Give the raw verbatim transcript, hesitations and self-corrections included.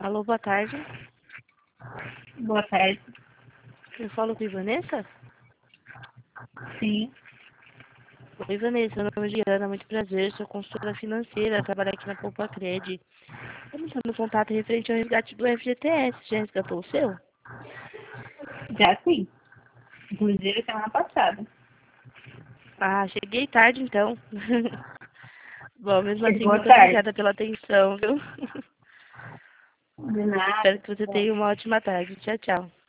Alô, boa tarde. Boa tarde. Eu falo com a Vanessa? Sim. Oi, Vanessa, meu nome é Giana, muito prazer, sou consultora financeira, trabalho aqui na Poupa Cred. Estamos tendo contato referente ao resgate do F G T S, já resgatou o seu? Já sim. Inclusive semana passada. Ah, cheguei tarde então. Bom, mesmo assim, Boa muito tarde. obrigada pela atenção, viu? De nada. Espero que você tenha uma ótima tarde. Tchau, tchau.